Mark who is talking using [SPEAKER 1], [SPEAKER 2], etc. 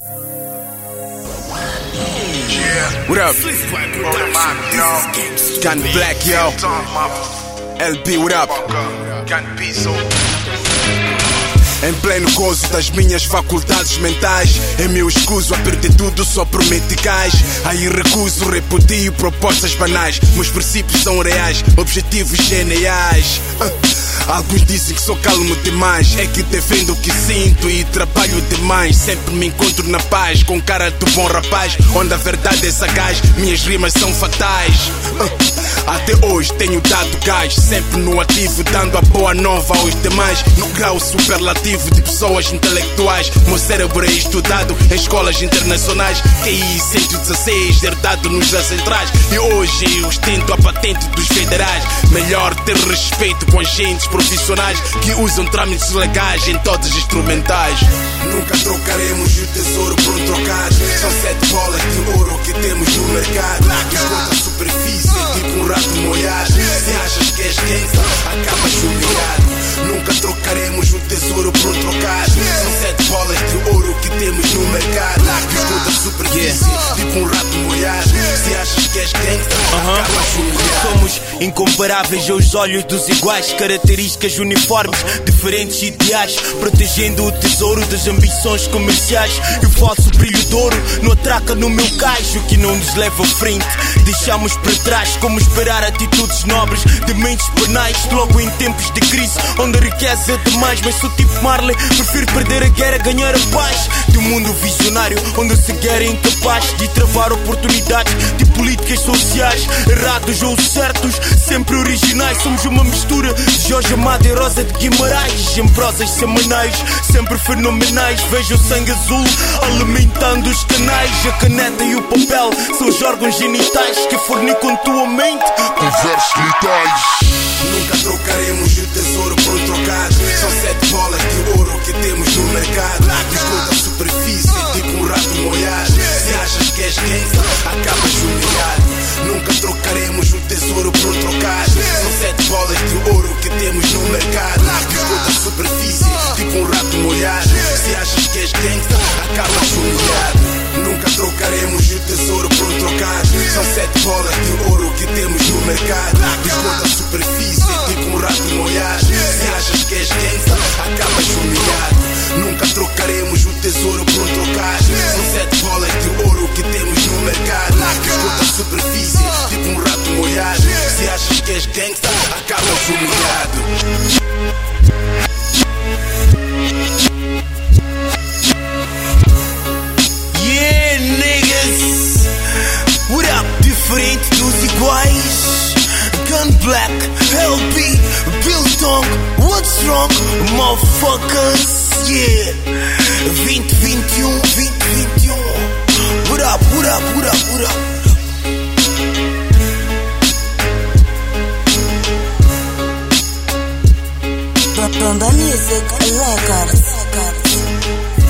[SPEAKER 1] What up? Gun Black, yo. LB, what up? Em pleno gozo das minhas faculdades mentais, eu me escuso a perder tudo só por meticais. Aí recuso, repudio propostas banais. Meus princípios são reais, objetivos geniais. Alguns dizem que sou calmo demais, é que defendo o que sinto e trabalho demais. Sempre me encontro na paz, com cara de bom rapaz, onde a verdade é sagaz, minhas rimas são fatais. Até hoje tenho dado gás, sempre no ativo, dando a boa nova aos demais. No grau superlativo de pessoas intelectuais, meu cérebro é estudado em escolas internacionais. QI 116, herdado nos ancestrais, e hoje eu ostento a patente dos federais. Melhor ter respeito com agentes profissionais que usam trâmites legais em todas as instrumentais. Nunca trocaremos o tesouro por um trocado. São 7 bolas de ouro que temos no mercado. Escuta a superfície, tipo um rato molhado. Se achas que és gangsta, acabas humilhado. Nunca trocaremos o tesouro por um trocado. São 7 bolas de ouro que temos no mercado. Escuta a superfície, tipo um rato molhado. Se achas que és gangsta, acabas humilhado.
[SPEAKER 2] Somos incomparáveis aos olhos dos iguais, características uniformes, diferentes ideais, protegendo o tesouro das ambições comerciais. E o falso brilho de ouro não atraca no meu cais, o que não nos leva à frente deixamos para trás. Como esperar atitudes nobres de mentes penais, logo em tempos de crise, onde a riqueza é demais. Mas sou tipo Marley, prefiro perder a guerra, ganhar a paz. De um mundo visionário, onde se guerra é incapaz de travar oportunidades de políticas sociais. Errados ou certos, sempre originais. Somos uma mistura de Jorge Amado e Rosa de Guimarães, em prosas semanais, sempre fenomenais. Vejo o sangue azul alimentando os canais. A caneta e o papel são os órgãos genitais que fornicam tua mente com versos letais.
[SPEAKER 1] Nunca trocaremos o tesouro por um trocado. São 7 bolas de ouro que temos no mercado. Escuta a superfície, tipo um rato molhado. Se achas que és gangsta, acabas humilhado. Nunca trocaremos o tesouro por um trocado. São 7 bolas de ouro que temos no mercado. Escuta a superfície, tipo um rato molhado. Se achas que és gangsta, acabas humilhado. Nunca trocaremos o tesouro por um trocado. São 7 bolas de ouro que temos no mercado. Escuta a superfície, tipo um rato molhado. Se achas que és gangsta, acabas humilhado. Nunca trocaremos o tesouro por um trocado. São 7 bolas de ouro que temos no mercado. Escuta a superfície, tipo um rato molhado. Se achas que és gangsta, acabas humilhado.
[SPEAKER 2] Yeah, niggas, what up? Diferente dos iguais. Gun Black, LB, Biltong, what's wrong, motherfuckers? Yeah, 2021, 2021. What up, what up, what up, what up?
[SPEAKER 3] Bamba Music Records.